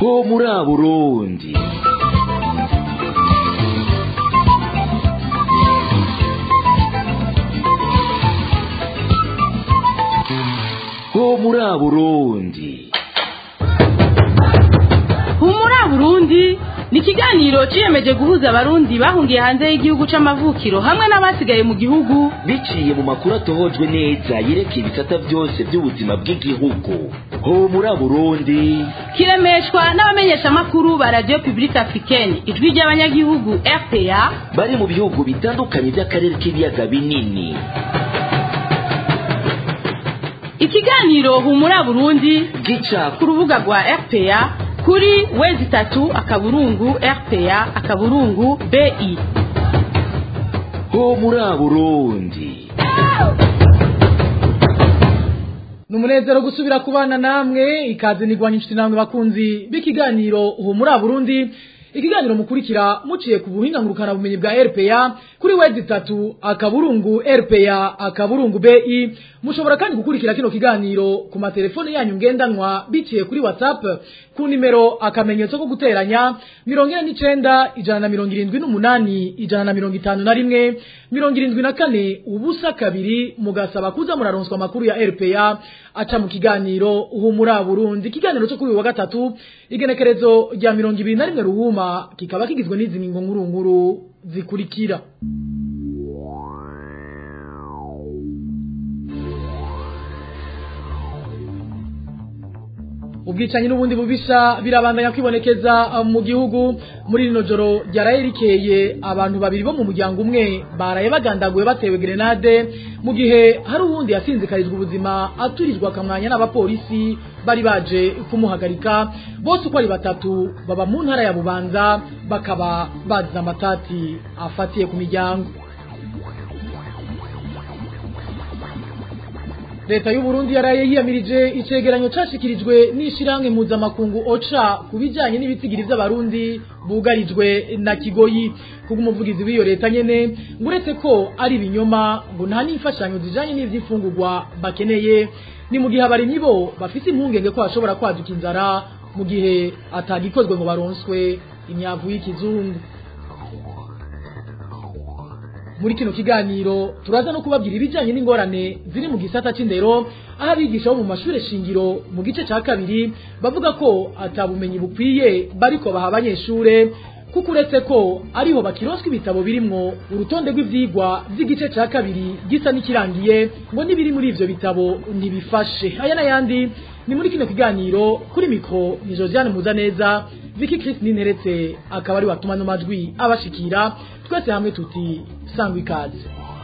ho muri Burundi. Ho muri Burundi. Humura Burundi ni ikiganiro ciyemeje guhuza abarundi bahungiye hanze y'igihugu c'amavukiro hamwe n'abasigaye mu gihugu biciye mu makuru atohojwe neza yerekeye ibisata byose by'ubuzima bw'igihugu. Ho muri Burundi kiremeshwa n'abamenyesha makuru ba Radio Publique Africaine ijwi ry'abanyagihugu RPA bari mu bihugu bitandukanye by'akarere k'ibiyaga binini. Ikiganiro Humura Burundi gica ku rubuga rwa RPA kuri wezi 3 akaburungu RPA akaburungu BI. Ho muri Burundi. Numunezero gusubira kubana namwe ikaze nigwanye inshuti namwe bakunzi b'ikiganiro Ho muri Burundi. Ikiganiro mukurikira muciye ku buhinga ngurukana bumenyi bwa RPA kuri wezi 3 akaburungu RPA akaburungu BI. Mushobora kandi gukurikira kino kiganiro ku matelefone yanyu ngendanwa biciye kuri WhatsApp ku nimero akamenyetso ko guteranya 49 178 151 74 ubusa kabiri mugasaba kuza muraronswa makuru ya RPA aca mu kiganiro Humura Burundi. Ikiganiro cyo kuri wa gatatu igenekerezo rya 21 ruhuma kikaba kigizwe n'izi ngingo nkuru zikurikira. Ubwicanyi n'ubundi bubisha birabandanya kwibonekeza mu gihugu. Muri rino joro ryarayerikeye abantu babiri bo mu muryango umwe baraye bagandaguye batewe grenade mu gihe hari uwundi yasinzikarijwe ubuzima aturizwa akamwanya n'abapolisi bari baje kumuhagarika. Bose uko ari batatu baba mu ntara ya Bubanza bakaba bazize amatati afatiye ku miryango. Leta y'u Burundi yaraye yiyamirije icegeranyo cashikirijwe n'ishiramwe mpuzamakungu OCHA kubijanye n'ibitigiri vy'abarundi bugarijwe na Kigoyi. Kubw'umuvugizi w'iyo leta nyene nguretse ko ari binyoma ngo nta n'imfashanyo zijanye n'ivyifungurwa bakeneye, ni mu gihe abarimyi bo bafise impungenge ko bashobora kwaduka inzara mu gihe atagikozwe ngo baronswe imyavu y'ikizungu. Muri kino kiganiro turaza no kubabwira ibijanye n'ingorane ziri mu gisata c'indero, aho abigisha bo mu mashure shingiro mu gice ca kabiri bavuga ko atabumenyi bukwiye bariko baha abanyeshure, kuko uretse ko ariho bakironswa ibitabo birimwo urutonde rw'ivyigwa vy'igice ca kabiri gisa n'ikirangiye ngo n'ibiri muri ivyo bitabo ntibifashe. Aya n'ayandi ni muri kino kiganiro. Kuri mikro ni Josiane Muzaneza, Vicky Chris Ninteretse akaba ari watuma no majwi abashikira. Twese hamwe tuti sangwa ikaze.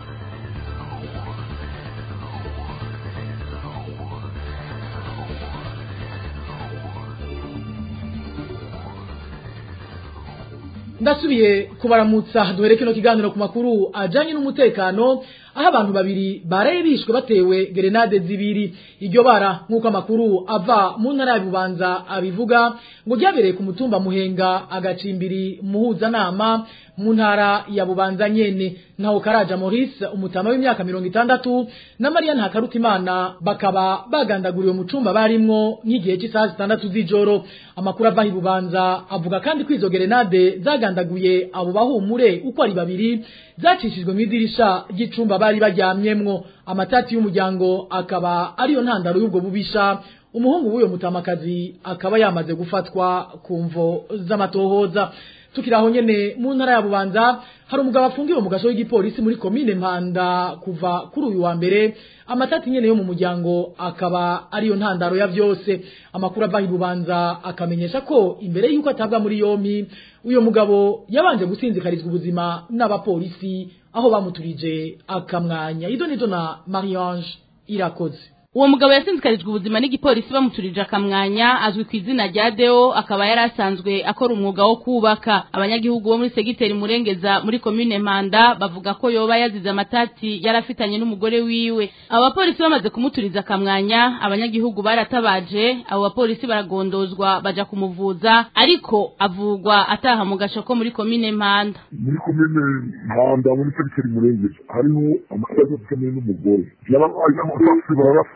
Ndasubiye kubaramutsa duhere kino kiganiro ku makuru ajanye n'umutekano, aho abantu babiri baraye bishwe batewe grenade zibiri. Iryo bara nk'uko amakuru ava mu ntara ya Bubanza abivuga ngo ryabereye ku mutumba Muhenga agacimbiri muhuzanama mu ntara ya Bubanza nyene. Naho Karaja Maurice umutama w'imyaka 60 na Maria Ntakarutimana bakaba bagandaguriwe mu cumba barimwo nk'igihe cy'isaha 6 z'ijoro. Amakuru ava i Bubanza avuga kandi ko izo grenade zagandaguye abo bahumure uko ari babiri zacishijwe mu idirisha ry'icumba bari baryamyemwo. Amatati y'umuryango akaba ariyo ntandaro y'ubwo bubisha. Umuhungu w'uyo mutamakazi akaba yamaze gufatwa kumvo z'amatohoza. Tukiraho nyene mu ntara ya Bubanza hari umugabo afungiwe mu gasho y'igipolisi muri komine Mpanda kuva kuri uyu wa mbere. Amatati nyene yo mu muryango akaba ariyo ntandaro ya vyose. Amakuru ava i Bubanza akamenyesha ko imbere y'uko atabwa muri yompi uyo mugabo yabanje gusinzikarizwa ubuzima n'abapolisi aho bamuturije akamwanya. Idonido na Marie-Ange Irakoze. Uwo mugabo yasinzikarijwe ubuzima n'igipolisi bamuturije akamwanya azwi ku izina rya Deo, akaba yarasanzwe akora umwuga wo kubaka. Abanyagihugu bo muri segiteri Murengeza muri commune Mpanda bavuga ko yoba yazize amatati yarafitanye n'umugore wiwe. Abo bapolisi bamaze kumuturiza akamwanya, abanyagihugu baratabaje, abo bapolisi baragondozwa baja kumuvuza, ariko avugwa ataha mu gashoko muri commune Mpanda. Muri commune Mpanda muri segiteri Murengeza hariho amatati y'umugore. Yabaye n'amafasi barafata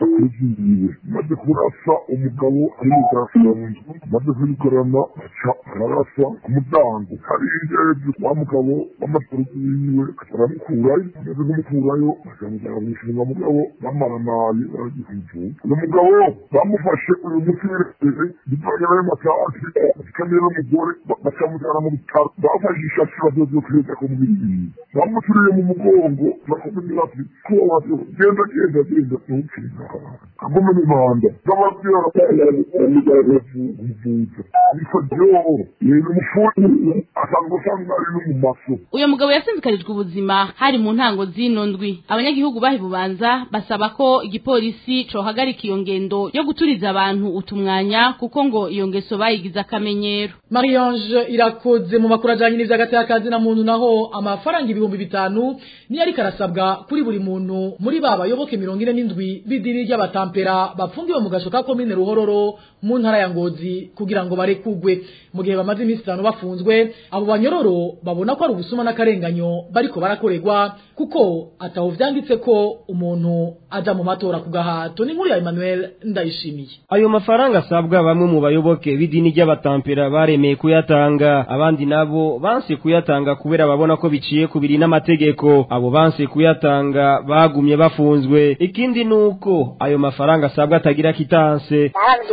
kuri ziwe maze kurasa umugabo arigarasira mu nzu maze kwigarana aca ararasa ku muryango hari ingeje wa mugabo w'amaturuki wiwe aramukurayo maze kumukurayo akamujyana mu ishinga mugabo bamaranaye baragikunzu uyu mugabo bamufashe uyu mukirere bivanye nayo matasi akamera umugore bakamujyana mu bitaro bafashe ishati badoze kwita ko mu bibiri bamuturiye mu mugongo bakomeza ati ko wabyo genda ntukina agome mu manda bababwira umugabo uvuza niko rero umufundi asanzwe ari no mu maso uyu mugabo yasinzikarijwe ubuzima hari mu ntango zino ndwi abanyagihugu bahi Bubanza basaba ko igipolisi cohagarika iyo ngendo yo guturiza abantu utumwanya kuko ngo iyo ngeso bayigiza akamenyero. Marie-Ange irakoze mu makuru ajanye n'ivy'agati y'akazi na muntu naho amafaranga 5,000 ni yari karasabwa kuri buri muntu muri baba yoboke 47 bidiri ry'abatampera bafungiwe mu gashoka komine Ruhororo mu ntara ya Ngozi kugira ngo barekugwe mu gihe bamaze iminsi 5 bafunzwe abo banyororo babona ko ari ubusuma n'akarenganyo bariko barakorerwa kuko ataho vyanditse ko umuntu aja mu matora kugahato. Ni nkuru ya Emmanuel Ndayishimiye. Ayo mafaranga asabwa bamwe mu bayoboke b'idini ry'abatampera baremeye kuyatanga abandi nabo banse kuyatanga kubera babona ko biciye kubiri n'amategeko. Abo banse kuyatanga bagumye bafunzwe. Ikindi nuko ayo mafaranga asabwa atagira kitanse.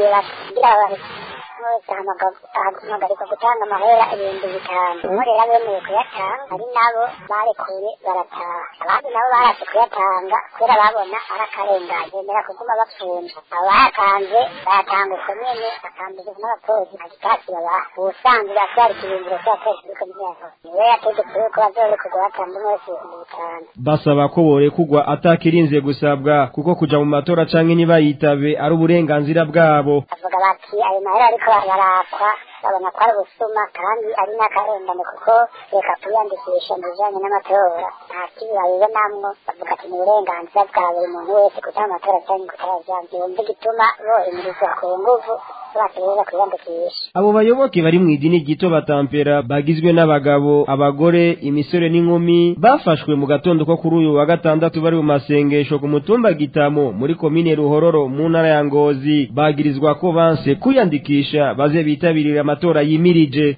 ariko gutanga amahera 5,000 umurera bemeye kuyatanga ari nabo barekuye barataha abandi nabo barase kuyatanga kubera babona arakarenganye bemera kuguma bafunze abayatanze bayatanga uko nyene bakambirwa n'abapolisi agitasi baba ubusanzwe bavyari ikirindiro cy'abapolisi biriko n'imyaka niwe yategetse yuko bazorekurwa batanga umwese 5,000 basaba ko borekugwa atakirinze gusabwa kuko kuja mu matora canke nibayitabe ari uburenganzira bwabo. Avuga bati ayo mahera ariko barakwa babona ko ari ubusuma kandi ari n'akarengane kuko reka tuyandikisha mu bijanye n'amatora nta kibi babibonamwo bavuga ati ni uburenganzira bwa buri muntu wese kuja mu matora canke kutayajambo yumva igituma bohimirizwa ku nguvu bategereza kwiyandikisha. Abo bayoboke bari mu idini gito batampera bagizwe n'abagabo abagore imisore n'inkumi bafashwe mu gatondo ko kuri uyu wa gatandatu bari mu masengesho ku mutumba Gitamo muri komine Ruhororo mu ntara ya Ngozi bagirizwa ko banse kuyandikisha baze bitabirira amatora yimirije.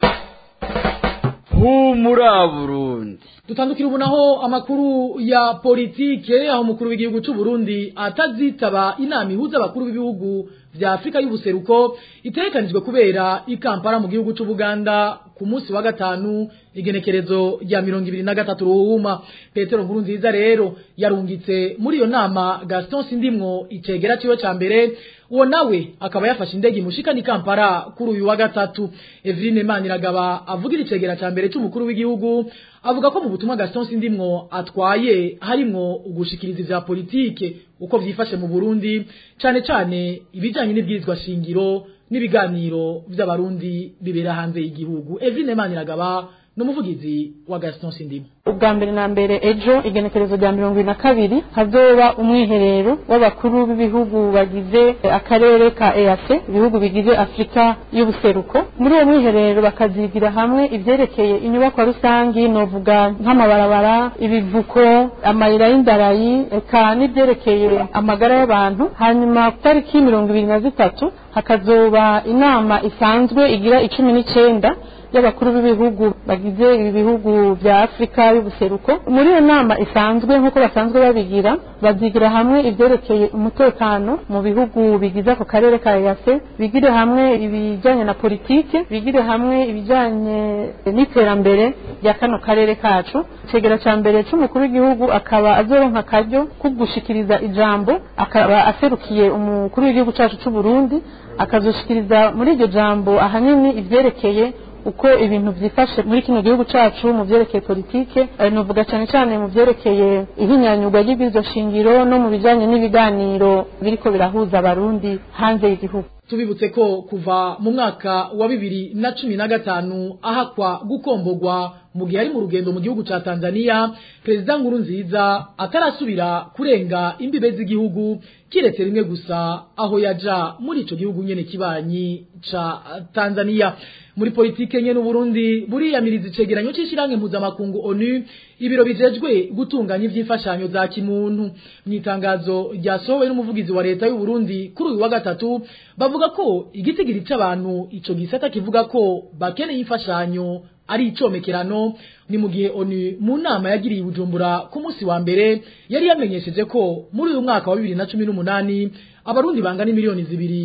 Humura Burundi. Dutandukira ubu naho amakuru ya politike aho umukuru w'igihugu cy'u Burundi atazitaba inama ihuza abakuru b'ibihugu vya Afrika y'ubuseruko itekanijwe kubera i Kampala mu gihugu cy'u Buganda ku munsi wa gatanu igenekerezo rya 2023 ruhuma. Petero Nkurunziza rero yarungitse muri iyo nama Gaston Sindimwo icegera ciwe ca mbere uwo nawe akaba yafashe indege mushikani Kampala kuri uyu wa gatatu. Evrine Maniragaba avugira icegera ca mbere cy'umukuru w'igihugu avuga ko mu butumwa Gaston Sindimwo atwaye harimwo ugushikiriza ivya politike uko vyifashe mu Burundi cane ibijanye n'ibwirizwa shingiro n'ibiganiro vy'abarundi bibera hanze y'igihugu. Evrine Maniragaba n'umuvugizi wa Gaston Sindimwo. Ubwa mbere na mbere ejo igenekerezo rya 22 hazoba umwiherero w'abakuru b'ibihugu bagize akarere ka EAC ibihugu bigize Afrika y'ubuseruko. Muri uwo mwiherero bakazigira hamwe ivyerekeye inyubako rusangi novuga nk'amabarabara ibivuko amayira y'indarayi eka n'ivyerekeye amagara y'abantu. Hanyuma tariki 23 hakazoba inama isanzwe igira 19 y'abakuru b'ibihugu bagize ibihugu vya Afrika y'ubuseruko. Muri iyo nama isanzwe nkuko basanzwe babigira bazigira hamwe ivyerekeye umutekano mu bihugu bigize ako karere ka EAC, bigire hamwe ibijanye na politike, bigire hamwe ibijanye n'iterambere rya kano karere kacu. Cegera ca mbere c'umukuru w'igihugu akaba azoronka akaryo ko gushikiriza ijambo, akaba aserukiye umukuru w'igihugu cacu c'u Burundi, akazoshikiriza muri iryo jambo ahanini ivyerekeye uko ibintu vyifashe muri kino gihugu cacu mu vyerekeye politike, novuga cyane mu vyerekeye ihinyanyurwa ry'ibwirizwa shingiro no mu bijanye n'ibiganiro biriko birahuza abarundi hanze y'igihugu. tubibutse ko kuva mu mwaka wa 2015 ahakwa gukombogwa mu gihe ari mu rugendo mu gihugu ca Tanzania President Nkurunziza atarasubira kurenga imbibe z'igihugu kiretse rimwe gusa aho yaja muri ico gihugu nyene kibanyi ca Tanzania. Muri politike nyene Burundi buriyamiriza icegeranyo c'ishirange mpuzamakungu ONU ibiro bijejwe gutunganya ivyifashanyo za kimuntu. Mwitangazo ryasohowe n'umuvugizi wa leta y'u Burundi kuri uyu wa gatatu bavuga ko igitigiri c'abantu ico gisata kivuga ko bakeneye imfashanyo ari icomekerano. Ni mu gihe ONU mu nama yagiriye i Bujumbura ku munsi wa mbere yari yamenyesheje ko muri uyu mwaka wa 2018 abarundi bangana miliyoni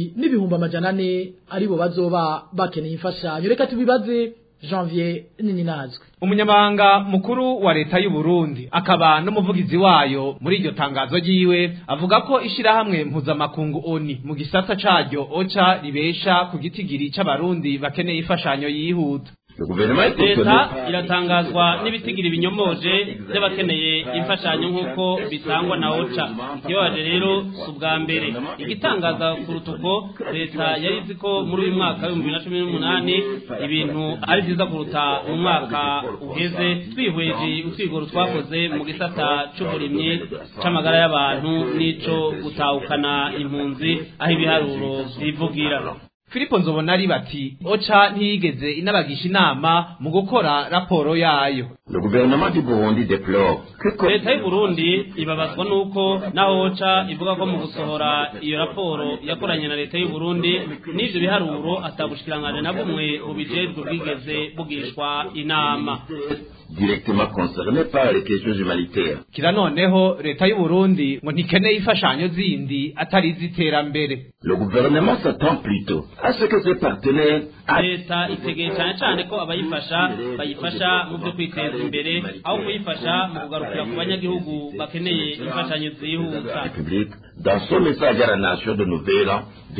2.4 aribo bazoba bakeneye imfashanyo. Reka tubibaze Janvier Nininazwe, umunyamabanga mukuru wa leta y'u Burundi akaba n'umuvugizi wayo. Muri iryo tangazo ryiwe avuga ko ishirahamwe mpuzamakungu ONU mu gisata caryo OCHA ribesha ku gitigiri c'abarundi bakeneye imfashanyo yihuta. Leta iratangazwa n'ibitigiri binyomoje by'abakeneye imfashanyo nk'uko bitangwa na OCHA. Kibaje rero subwa mbere igitangaza kurutuko leta yarizi ko muri uyu mwaka wa 2018 ibintu ari byiza kuruta mu mwaka uheze, twihweje utwigoro twakoze mu gisata cy'uburimyi c'amagara y'abantu n'ico gutahukana impunzi aho ibiharuro bivugira. Filipo Nzobonari bati OCHA ntiyigeze inabagisha inama mu gukora raporo yayo. Le gouvernement du Burundi déplore leta y'u Burundi ibabazwa nuko naho OCHA ivuga ko mu gusohora iyo raporo yakoranye na leta y'u Burundi n'ivyo biharuro atabushikiranganje na bumwe ubijejwe bwigeze bugishwa inama directement concerné par les questions humanitaires. Kira noneho leta y'u Burundi ngo ntikeneye ifashanyo zindi atari ziterambere. Le gouvernement s'attend plutôt à ce que ses partenaires leta itegeye cyane ko bayifasha mu byo kwiteza imbere aho kuyifasha mu kugarukira ku banyagihugu bakeneye imfashanyo zihuta. Dans son message à la nation de Nouvelle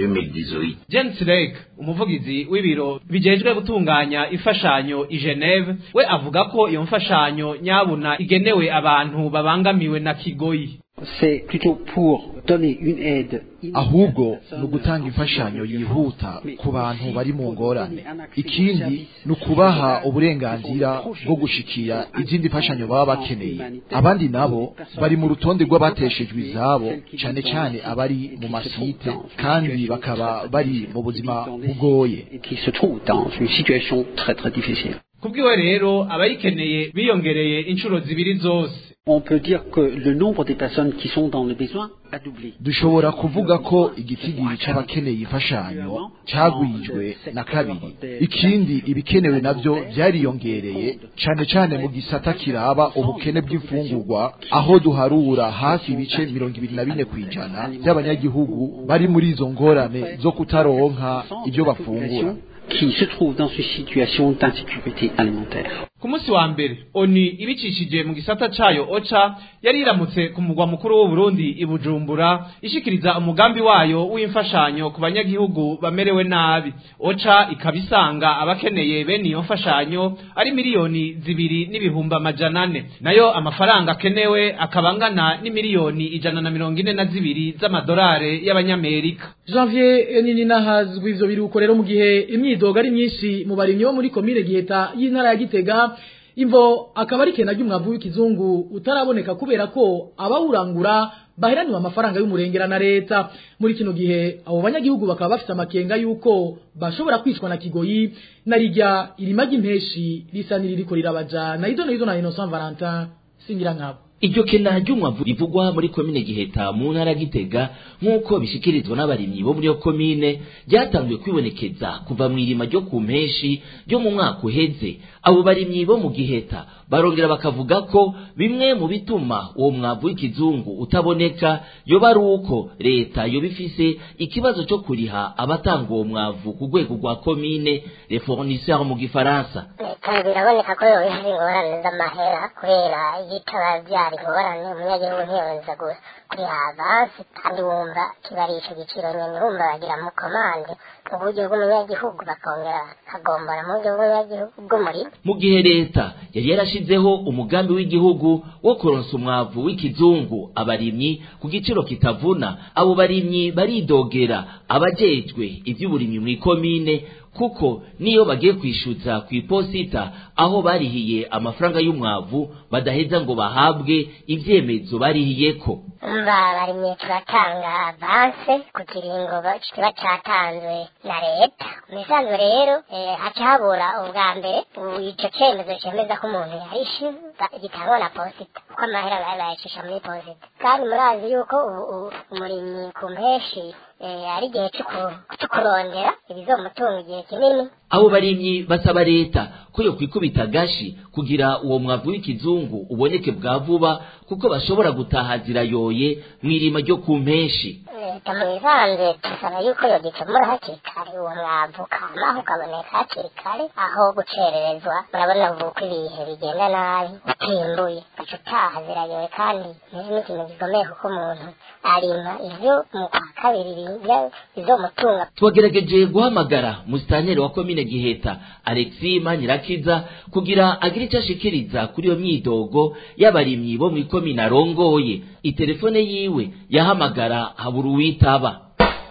2018, Jens Lake, umuvugizi w'ibiro bijejwe gutunganya imfashanyo i Geneve, we avuga ko iyo mfashanyo nyabuna igenewe abantu babangamiwe na kigoyi. C'est plutôt pour donner une aide. Ahubwo no gutanga imfashanyo yihuta ku bantu bari mu ngorane. Ikindi no kubaha uburenganzira bwo gushikira izindi mfashanyo baba bakeneye. Abandi nabo bari mu rutonde rw'abateshejwe izabo, cyane cyane abari mu masite kandi bakaba bari mu buzima bugoye. Qui se trouve dans une situation très très difficile. Kubwiwe rero abayikeneye biyongereye inshuro zibiri zose. On peut dire que le nombre des personnes qui sont dans le besoin a doublé. Dushobora kuvuga ko igitigiri c'abakeneye imfashanyo cagwijwe na kabiri. Ikindi ibikenewe navyo byariyongereye cyane mu gisata kiraba ubukene bw'imfungurwa, aho duharura hafi ibice 24% by'abanyagihugu bari muri izo ngorane zo kutaronka ibyo bafungura. Qui se trouve dans une situation d'insécurité alimentaire. Ku munsi wa mbere ONU ibicishije mu gisata cayo OCHA yari iramutse ku mugwa mukuru w'u Burundi i Bujumbura ishikiriza umugambi wayo w'imfashanyo ku banyagihugu bamerewe nabi. OCHA ikabisanga abakeneye bene iyo mfashanyo ari miliyoni 2.4 nayo amafaranga akenewe akabangana ni miliyoni 142 z'amadolari y'abanyamerika. Janvier Nininahazwe ivyo biruko rero mu gihe imyidogo ari myinshi mu barimyi bo muri komine Giheta y'intara ya Gitega, imvo akaba ari kena ry'umwavu w'ikizungu utaraboneka kubera ko abawurangura baheraniwe amafaranga y'umurengera na leta. Muri kino gihe abo banyagihugu bakaba bafite amakenga yuko bashobora kwicwa na kigoyi na rijya irima ry'impeshi risa niriko rirabajana. Izo na Innocent Valentin singira nkabo. Iryo kena ry'umwavu rivugwa muri komine Giheta mu ntara Gitega nk'uko bishikirizwa n'abarimyi bo muri yo komine ryatangiye kwibonekeza kuva mu irima ryo ku mpeshi ryo mu mwaka uheze. Abo barimyi bo mu Giheta barongera bakavuga ko bimwe mu bituma uwo mwavu w'ikizungu utaboneka yoba ari uko leta yo bifise ikibazo cyo kuriha abatanga uwo mwavu ku rwego rwa komine, les fournisseurs mu gifaransa. Biraboneka ko yo ingorane z'amahera kubera igitaba haba ingorane umunyagihugu ntiyonza kuri avansi kandi wumva kiba ari ico giciro nyene wumva bagira mu komande mu buryo bw'umunyagihugu bakongera kagombora mu buryo bw'umunyagihugu bw'umurimo. Mu gihe leta yari yarashizeho umugambi w'igihugu wo kuronsa umwavu w'ikizungu abarimyi ku giciro kitavuna, abo barimyi baridogera abajejwe ivy'uburimyi mw'ikomine kuko niyo bagiye kwishuza ku iposita aho barihiye amafaranga y'umwavu badaheza ngo bahabwe ivyemezo barihiyeko. Barimye turatanga avance ku kiringo kiba catanzwe na leta. Misanzwe rero haca habura ubwa mbere ico cemezo cemeza ko umuntu yarishe gitangwa na posita kuko amahera bayacisha muri posita, kandi murazi yuko umurimyi ku mpeshi ari igihe cyo kurondera ibizomutunga igihe kinini. Abo barimyi basaba leta ko yo kwikubita gashi kugira uwo mwavu w'ikizungu uboneke bwa vuba kuko bashobora gutaha zirayoye mw'irima ryo ku mpeshi. Leta mwivanze tusaba yuko yogikemura hakiri kare uwo mwavu kamaho ukaboneka hakiri kare aho gucererezwa. Murabona uko ibihe bigenda nabi utimbuye gaca utaha zirayoye, kandi nizi n'ikintu gikomeye kuko umuntu arima ivyo mu kwa kabiri bizomutunga. Twagerageje guhamagara musitanteri wa komine Giheta Alexis Manirakiza kugira agire icyo ashikiriza kuri iyo myidogo y'abarimyi bo mu komine arongoye. Itelefone yiwe yahamagara habura uwitaba.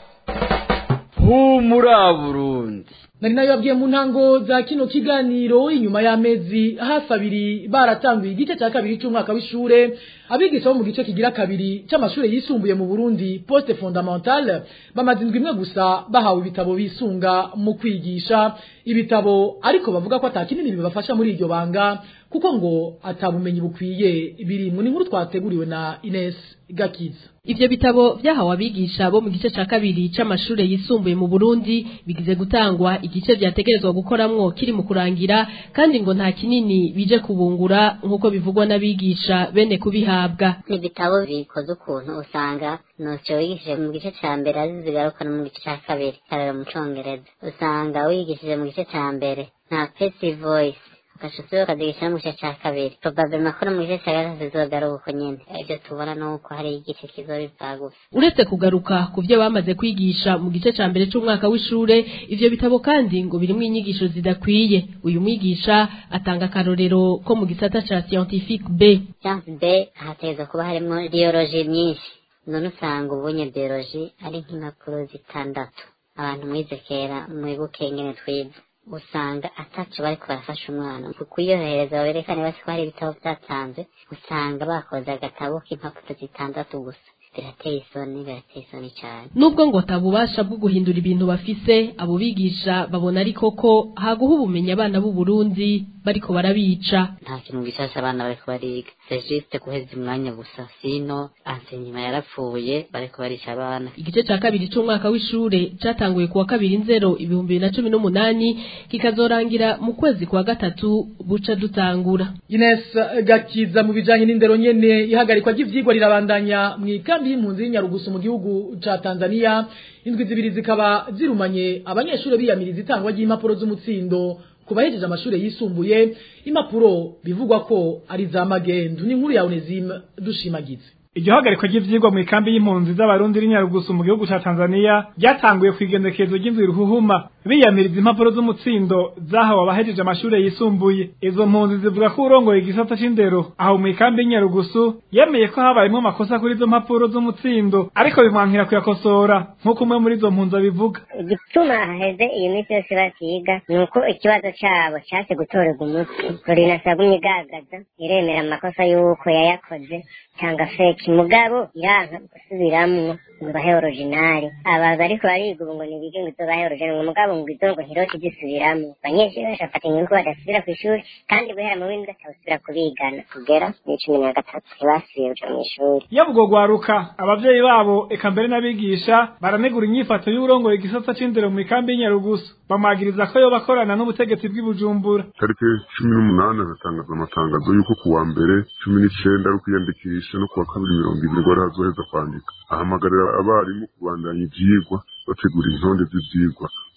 Humura Burundi. Nari nayo yabwiye mu ntango za kino kiganiro inyuma y'amezi hafi abiri baratanguye igice cya kabiri cy'umwaka w'ishure. Abigisha bo mu gice kigira kabiri cy'amashure yisumbuye mu Burundi poste fondamentale bamaze indwi imwe gusa bahawe ibitabo bisunga mu kwigisha ibitabo, ariko bavuga ko atakinini bibafasha muri iryo banga kuko ngo atabumenyi bukwiye biri mu nkuru twateguriwe na Ines Gakiza. Ivyo bitabo vyahawe abigisha bo mu gice ca kabiri c'amashure yisumbuye mu Burundi bigize gutangwa igice vyategerezwa gukoramwo kiri mu kurangira, kandi ngo nta kinini bije kubungura nkuko bivugwa n'abigisha bene kubihabwa. Ibitabo bikoze ukuntu usanga noco wigishije mu gice ca mbere azizigarukana mu gice ca kabiri karara mu Congereza, usanga wigishije mu gice ca mbere nta passive voice kashusiyo kadigisha mu gice ca kabiri probablement ko mu gice ca gatatu zizogaruka uko nyene. Ivyo tubona nuko hari igice kizobiva gusa. Uretse kugaruka ku vyo bamaze kwigisha mu gice ca mbere c'umwaka w'ishure, ivyo bitabo kandi ngo birimwo inyigisho zidakwiye. Uyu mwigisha atanga akarorero ko mu gisata ca scientifique B. Science B hateza kuba harimwo biologie nyinshi, none usanga ubunye biologie ari nk'impapuro zitandatu. Abantu mwize kera mwibuke ingene twize, usanga ataco bariko barafasha umwana kukuyohereza baberekane basi ko hari ibitabo vyatanzwe, usanga bakoze agatabo k'impapuro zitandatu gusa. Birateye isoni cyane. Nubwo ngo tabubasha bwo guhindura ibintu bafise, abo bigisha babona ariko ko haguha ubumenyi abana b'u Burundi bariko barabica. Nta kintu gishasha abana bariko bariga, c'est juste guheza umwanya gusa, sino enseignement yarapfuye bariko barisha abana. Igice ca kabiri c'umwaka w'ishure catanguye kuwa 2/2018 kikazorangira mu kwezi kwa gatatu buca dutangura. Ines Gakiza mu bijanye n'indero nyene ihagarikwa ry'ivyigwa rirabandanya mw'ikambi y'impunzi y'Inyarugusu mu gihugu ca Tanzania. Indwi zibiri zikaba zirumanye abanyeshuri biyamiriza itangwa ry'impapuro z'umutsindo kubahejeje amashure yisumbuye, impapuro bivugwa ko ari za magendu. Ni nkuru ya Onesime dushimagize. Iryo hagarikwa ry'ivyigwa mu ikambi y'impunzi z'abarundi y'Inyarugusu mu gihugu ca Tanzania ryatanguye kwigendekezo ry'indwi ruhuhuma biyamiriza impapuro z'umutsindo zahawe abahejeje amashure yisumbuye. Izo mpunzi zivuga ko urongoye igisata c'indero aho mu ikambi y'Inyarugusu yemeye ko habayemo amakosa kuri izo mpapuro z'umutsindo, ariko bimwankira kuyakosora nk'uko umwe muri izo mpunzi abivuga. Igituma haheze iyi minsi yose batiga nuko ikibazo cabo case gutorerwa umuti. Rurinasaba imyigaragaza iremera amakosa y'uko yayakoze cyangwa feki, mugabo iranka gusubiramwo ngo bahe originali. Aba bariko bariga ubu ngo nibige ngo bahe originali, mugabo ngo izo ngo ntiroke zisubiramwo. Abanyeshuri bashafata inyungu badasubira kw'ishuri, kandi guhera mu w'indwi batawusubira kubigana kugera mu 13 ntibasubiye mu ishuri. Yabwo gwaruka abavyeyi babo eka mbere n'abigisha baranegura inyifato y'urongoye igisata c'indero mu ikambi y'Inyarugusu, bamagiriza ko yo bakorana n'ubutegetsi bw'Ibujumbura. Tariki 18 batangaza amatangazo y'uko kuwa mbere 19 ari kwiyandikisha no kuwa kabiri 20 ngo arazoheza kwandika. Ahamagarira abarimu kubandanya ivyigwa bategura intonde z'ivyigwa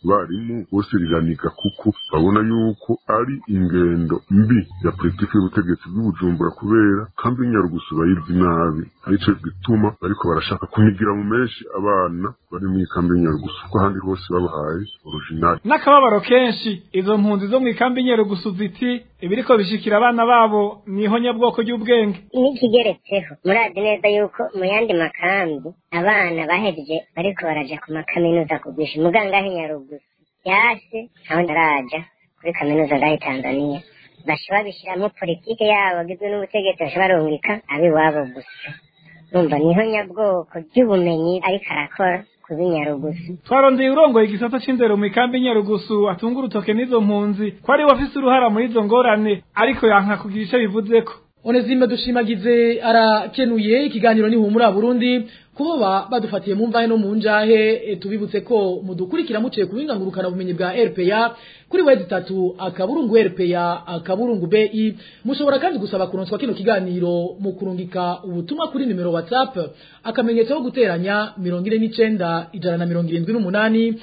barimu bose riraniga kuko babona yuko ari ingendo mbi ya politiki y'ubutegetsi bw'Ubujumbura kubera kandi Nyarugusu bayizi nabi arico gituma bariko barashaka kunigira mu menshi abana bari mu ikambi Nyarugusu ko handi hose babahaye original n'akababaro kenshi izo mpunzi zo mu ikambi Nyarugusu ziti ibiriko bishikira abana babo niho nyabwoko y'ubwenge n'ikigeretseho murazi neza yuko mu yandi makambi abana bahejeje bariko baraja ku makaminuza kugisha muganga Nyarugusu yase aho ndaraja kuri kaminuza ngaho Tanzania bashobora bishyiramo politike yabo bagizwe n'ubutegetsi bashobora barungika abiwabo gusa numva niho nyabwoko ry'ubumenyi ariko arakora kubi Nyarugusu twarondeye urongoye igisata c'indero mu ikambi Nyarugusu atunga urutoke n'izo mpunzi ko ari wafise uruhara muri izo ngorane ariko yanka kugira ico bivuzeko. Onezime dushimagize arakenuye ikiganiro ni humura Burundi kuboba badufatiye mu mvahe no mu njahe tubibutse ko mudukurikira muciye kubingangurukana bumenyi bwa RPA kuri wezi 3 akaburungu RPA akaburungu BI mushobora kandi gusaba kuronswa kino kiganiro mu kurungika ubutumwa kuri numero WhatsApp akamenyetso ko guteranya 49 178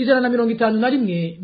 151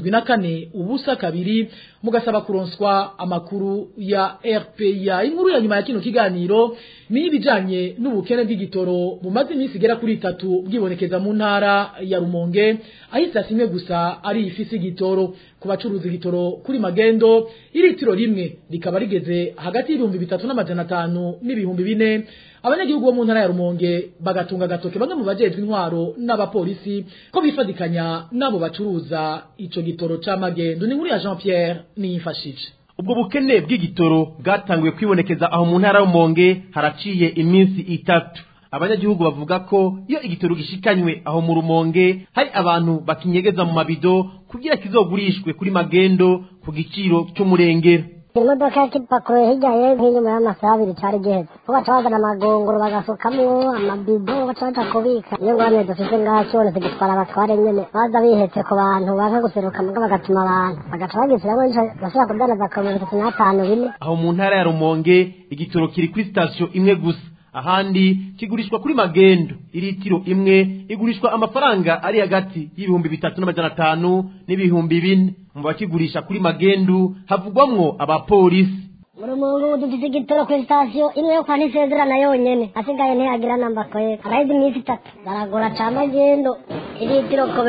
74 ubusa kabiri mugasaba kuronswa amakuru ya RPA. Inkuru ya nyuma ya kino kiganiro ni ibijanye n'ubukene bw'igitoro bumaze iminsi igera kuri 3 bwibonekeza mu ntara ya Rumonge ahita simwe gusa ari ifisi igitoro ku bacuruza igitoro kuri magendo iritiro rimwe rikaba rigeze hagati y'ibihumbi 3,500 n'ibihumbi 4 abanyagihugu bo mu ntara ya Rumonge bagatunga gatoke bamwe mu bajejwe intwaro n'abapolisi ko bifadikanya nabo bacuruza ico gitoro ca magendo. Ni nkuru ya Jean Pierre niyifashije. Ubwo bukene bw'igitoro bwatanguye kwibonekeza aho mu ntara y'Umonge haraciye iminsi 3. Abanyagihugu bavuga ko iyo igitoro gishikanywe aho mu Rumonge hari abantu bakinyegeza mu mabido kugira kizogurishwe kuri magendo ku giciro cy'umurengera. Imodoka kipakuye hirya y'inyuma y'amasaha 2 cyari giheze kuba twazana amagongoro bagasukamo amabido bacaca kubika iyo ngwane dufite ngaha cyone zigitwara abatware nyene baza bihetse ku bantu baka guseruka muga bagatuma abantu bagaca bagisiramo bashaka kudanaza kamwe 35 aho mu ntara ya Rumonge igitoro kiri kuri station imwe gusa ahandi kigurishwa kuri magendo iritiro imwe igurishwa amafaranga ari hagati y'ibihumbi 3,500 n'ibihumbi 4 mu bakigurisha kuri magendo havugwamwo abapolisi. Murumungu dufite igitoro kuri station imwe yo kwa Nisezerana yonyene asigaye ntiyagira namba koye araheze iminsi 3 baragura ca magendo iritiro ko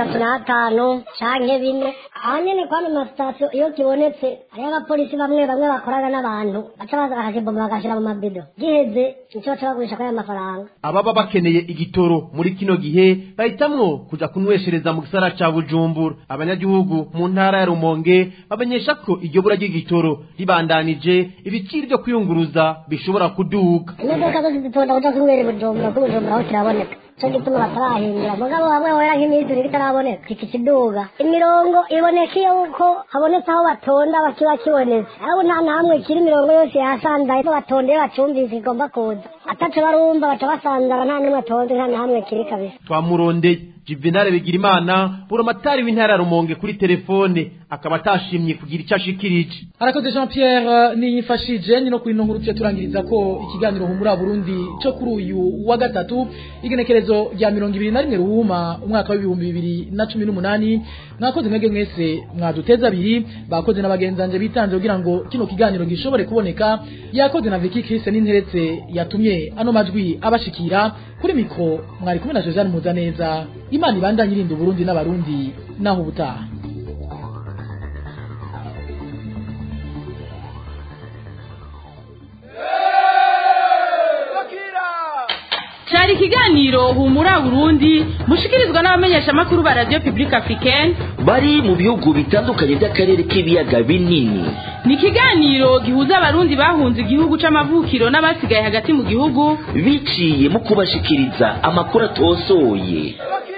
3,500 canke 4 ahanyene kwa ma station iyo kibonetse ari abapolisi bamwe bakoraga n'abantu baca baza bakakibomba bagashira mu mabido giheze icyo bagurisha kwa amafaranga. Ababa bakeneye igitoro muri kino gihe bahitamwo kuja kunweshereza mu gisara ca Bujumbura. Abanyagihugu mu ntara ya Rumonge bamenyesha ko iryo bura ry'igitoro ribandanije ibiciro byo kwiyunguruza bishobora kuduga. Imodoka zose zitonda kuja kunwera Bujumbura ko Bujumbura aho kiraboneka cyo gituma batarahindura mugabo bamwe wera nk'imizuri bitaraboneka kikiduga imirongo iboneka yuko habonetse aho batonda bakiba kibonetse abo nta namwe kiri imirongo yose yasandaye batondeye bacumvise igomba kuza atace barumva baca basanzara nta numwe atonze nta namwe kiri kabisa. Twamurondeye Juvenal Bigirimana buramatari w'intara ya Rumonge kuri telefone akaba atashimye kugira icyo ashikirije. Arakoze Jean Pierre niyifashije nyino kuri no nkuru cyo turangiriza ko ikiganiro humura Burundi cyo kuri uyu wa gatatu igenekerezo rya 21 Ruhuma umwaka wa 2018 mwakoze mwege mwese mwaduteza abiri bakoze n'abagenzanje bitanze kugira ngo kino kiganiro gishobore kuboneka yakoze na Vicky Chris n'interetse yatumye ano majwi abashikira kuri mikro mwari kumwe na Josiane Muzaneza. Imana ibandanye irinda Burundi n'abarundi naho ubutaha. Cyari ikiganiro humura Burundi mushikirizwa n'abamenyesha makuru ba Radio Publique Africaine bari mu bihugu bitandukanye by'akarere k'ibiyaga binini. Ni ikiganiro gihuza abarundi bahunze igihugu c'amavukiro n'abasigaye hagati mu gihugu biciye mu kubashikiriza amakuru atosoye.